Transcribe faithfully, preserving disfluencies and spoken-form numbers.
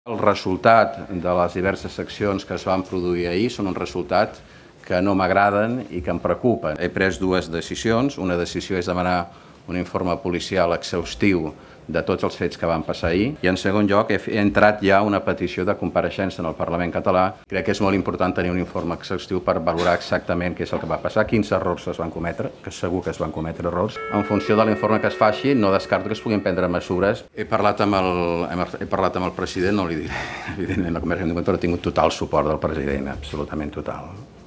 El resultat de les diverses seccions que es van produir ahir són uns resultats que no m'agraden i que em preocupen. He pres dues decisions. Una decisió és demanar un informe policial exhaustiu de tots els fets que van passar ahir. I en segon lloc he entrat ja una petició de compareixença en el Parlament català. Crec que és molt important tenir un informe exhaustiu per valorar exactament què és el que va passar, quins errors es van cometre, que segur que es van cometre errors. En funció de l'informe que es faci, no descarto que es puguin prendre mesures. He parlat amb el, he parlat amb el president, no li diré, evidentment, la conversa, però he tingut total suport del president, absolutament total.